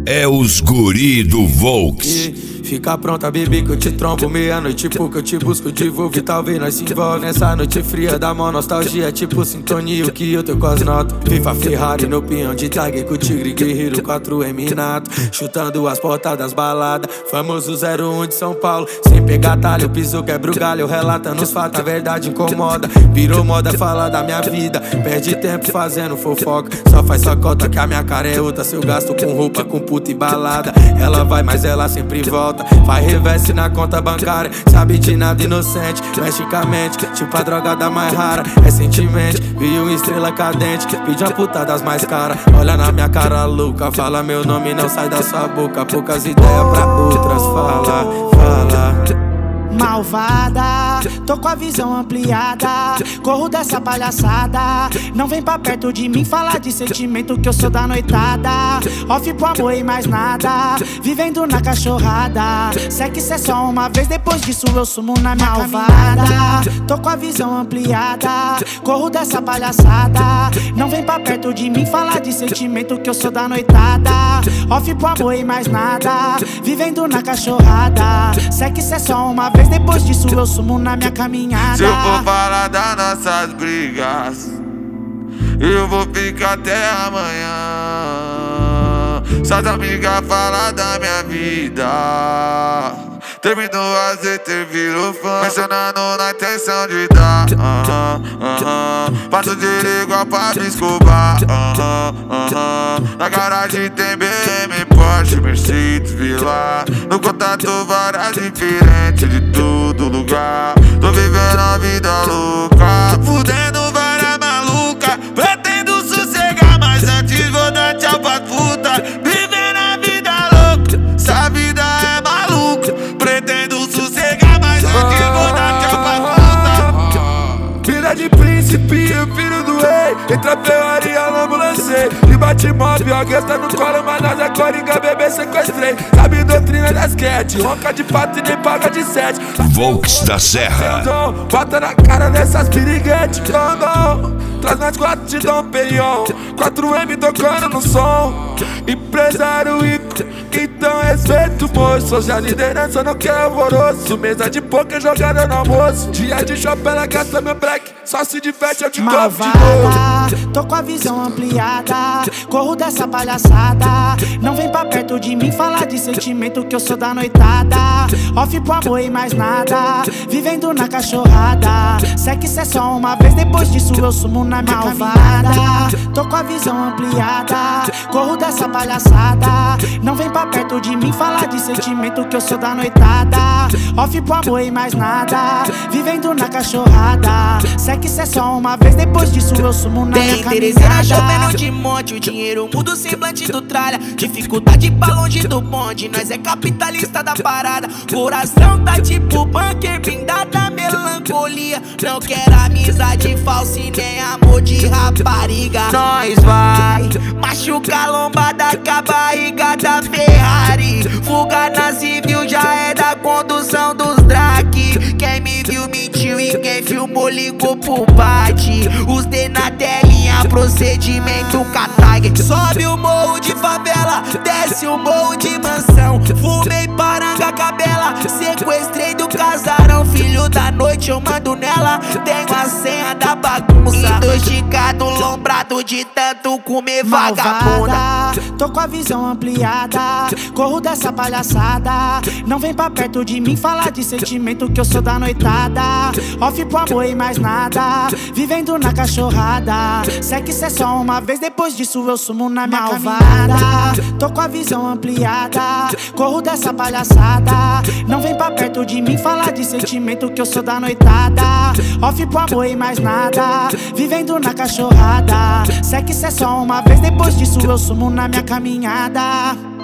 É os guri do Volks. Fica pronta, bebê, que eu te trombo meia-noite, porque eu te busco de volvo e talvez nós se envolve nessa noite fria da mão, nostalgia, tipo sintonia, o que eu tenho com as notas. FIFA, Ferrari no pinhão de tag com o tigre guerreiro 4M nato, chutando as portas das baladas, famoso 01 de São Paulo, sem pegar talho, piso, quebra o galho, relatando os fatos, a verdade incomoda, virou moda falar da minha vida, perde tempo fazendo fofoca, só faz sacota que a minha cara é outra, se eu gasto com roupa, com puta e balada, ela vai, mas ela sempre volta. Faz reverse na conta bancária, sabe de nada inocente, mexe com a mente, tipo a droga da mais rara. Recentemente vi uma estrela cadente, pedi uma puta das mais caras. Olha na minha cara louca, fala meu nome, não sai da sua boca. Poucas ideias pra outras, fala. Malvada, tô com a visão ampliada, corro dessa palhaçada. Não vem pra perto de mim falar de sentimento, que eu sou da noitada. Off pro amor e mais nada, vivendo na cachorrada. Sexo é só uma vez, depois disso eu sumo na minha malvada. Tô com a visão ampliada, corro dessa palhaçada. Não vem pra perto de mim falar de sentimento, que eu sou da noitada. Off pro amor e mais nada, vivendo na cachorrada. Sexo é só uma vez, depois disso eu sumo na minha caminhada. Se eu for falar das nossas brigas, eu vou ficar até amanhã. Suas amigas falam da minha vida, terminou a ZT, virou fã, mencionando na intenção de dar. Faço de igual Pablo Escobar. Na garagem tem BM, Porsche, Mercedes, Vila. No contato várias diferentes de todo lugar. Tô vivendo a vida louca, fudendo várias maluca. Pretendo sossegar, mas antes vou dar tchau pra puta. Vivendo a vida louca, essa vida é maluca. Pretendo sossegar, mas antes vou dar tchau pra puta. Filha de príncipe, filho do rei. Entra Ferrari, a ambulancei. E bate mob, alguém tá no colo, mas nós é coringa, bebê, sequestrei. Sabe doutrina das cat, ronca de pato e nem paga de 7. Volks da Serra. Bota na cara dessas piriguetes, traz nós 4 de Dom Perignon, 4M tocando no som. Empresário rico, então respeito, moço. Sou já liderança, não quer alvoroço. Mesa de poker, jogada no almoço. Dia de shopping, ela gasta meu black. Só se diverte, eu te compro de novo. Tô com a visão ampliada, corro dessa palhaçada. Não vem pra perto de mim falar de sentimento, que eu sou da noitada. Off pro amor e mais nada, vivendo na cachorrada. Sexo é só uma vez, depois disso eu sumo na minha malvada. Tô com a visão ampliada, corro dessa palhaçada. Não vem pra perto de mim falar de sentimento, que eu sou da noitada. Off pro amor e mais nada, vivendo na cachorrada. Sexo é só uma vez, depois disso eu sumo na minha caminhada. Chovendo de monte, o dinheiro muda o semblante do tralha. Dificuldade pra longe do bonde, nós é capitalista da parada. Coração tá tipo bunker, blindado da melancolia. Não quero amizade falsa e nem amor de rapariga. Nós vai machucar lombada com a barriga da Ferrari. Fuga na civil já é da condução dos drag. Quem me viu mentiu e quem filmou ligou pro bate. Os D na telinha, procedimento catag. Sobe o morro de favela, desce o morro de mansão. Fumei paranga cabela, sequestrei do casarão. Filho da noite eu mando nela, tenho a senha da bagunça. Intoxicado, lombrado de tanto comer vagabunda. Tô com a visão ampliada, corro dessa palhaçada. Não vem pra perto de mim falar de sentimento, que eu sou da noitada. Off pro amor e mais nada, vivendo na cachorrada. Sexo é só uma vez, depois disso eu sumo na minha malvada. Tô com a visão ampliada, corro dessa palhaçada. Não vem pra perto de mim falar de sentimento, que eu sou da noitada. Off pro amor e mais nada, vivendo na cachorrada. Sexo é só uma vez, depois disso eu sumo na minha caminhada.